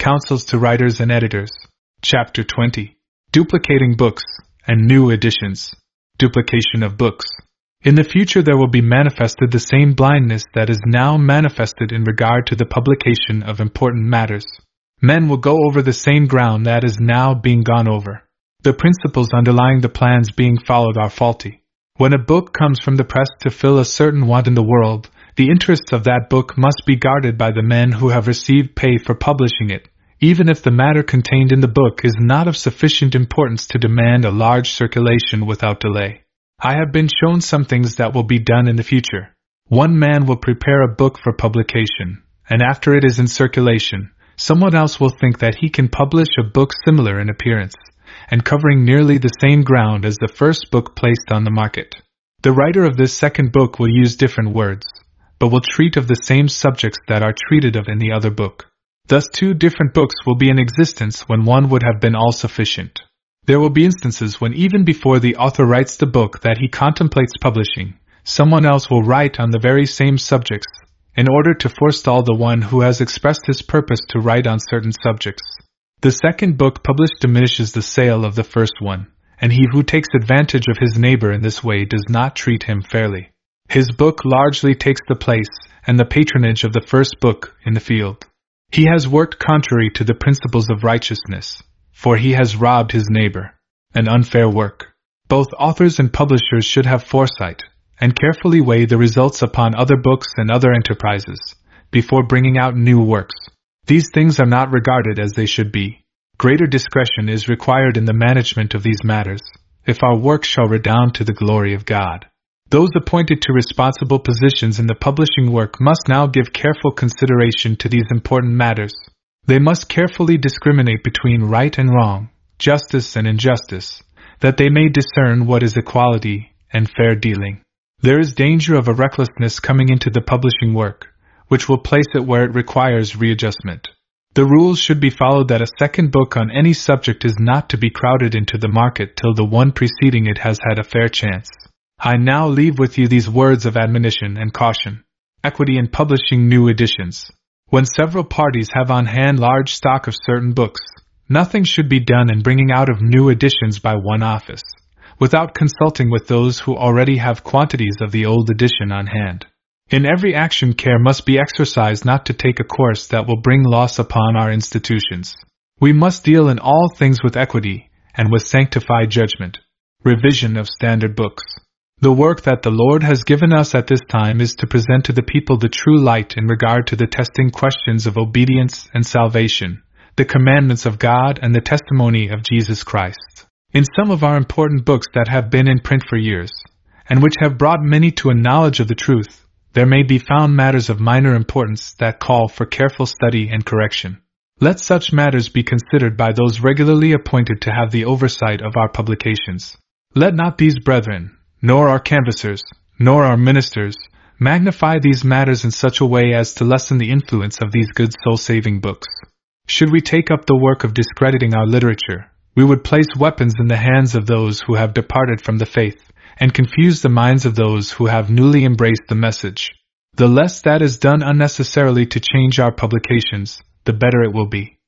Counsels to Writers and Editors. Chapter 20. Duplicating Books and New Editions. Duplication of Books. In the future there will be manifested the same blindness that is now manifested in regard to the publication of important matters. Men will go over the same ground that is now being gone over. The principles underlying the plans being followed are faulty. When a book comes from the press to fill a certain want in the world, the interests of that book must be guarded by the men who have received pay for publishing it, even if the matter contained in the book is not of sufficient importance to demand a large circulation without delay. I have been shown some things that will be done in the future. One man will prepare a book for publication, and after it is in circulation, someone else will think that he can publish a book similar in appearance, and covering nearly the same ground as the first book placed on the market. The writer of this second book will use different words, but will treat of the same subjects that are treated of in the other book. Thus 2 different books will be in existence when one would have been all sufficient. There will be instances when even before the author writes the book that he contemplates publishing, someone else will write on the very same subjects, in order to forestall the one who has expressed his purpose to write on certain subjects. The second book published diminishes the sale of the first one, and he who takes advantage of his neighbor in this way does not treat him fairly. His book largely takes the place and the patronage of the first book in the field. He has worked contrary to the principles of righteousness, for he has robbed his neighbor. An unfair work. Both authors and publishers should have foresight, and carefully weigh the results upon other books and other enterprises, before bringing out new works. These things are not regarded as they should be. Greater discretion is required in the management of these matters, if our work shall redound to the glory of God. Those appointed to responsible positions in the publishing work must now give careful consideration to these important matters. They must carefully discriminate between right and wrong, justice and injustice, that they may discern what is equality and fair dealing. There is danger of a recklessness coming into the publishing work, which will place it where it requires readjustment. The rules should be followed that a second book on any subject is not to be crowded into the market till the one preceding it has had a fair chance. I now leave with you these words of admonition and caution. Equity in publishing new editions. When several parties have on hand large stock of certain books, nothing should be done in bringing out of new editions by one office, without consulting with those who already have quantities of the old edition on hand. In every action care must be exercised not to take a course that will bring loss upon our institutions. We must deal in all things with equity, and with sanctified judgment. Revision of standard books. The work that the Lord has given us at this time is to present to the people the true light in regard to the testing questions of obedience and salvation, the commandments of God and the testimony of Jesus Christ. In some of our important books that have been in print for years, and which have brought many to a knowledge of the truth, there may be found matters of minor importance that call for careful study and correction. Let such matters be considered by those regularly appointed to have the oversight of our publications. Let not these brethren, nor our canvassers, nor our ministers, magnify these matters in such a way as to lessen the influence of these good soul-saving books. Should we take up the work of discrediting our literature, we would place weapons in the hands of those who have departed from the faith, and confuse the minds of those who have newly embraced the message. The less that is done unnecessarily to change our publications, the better it will be.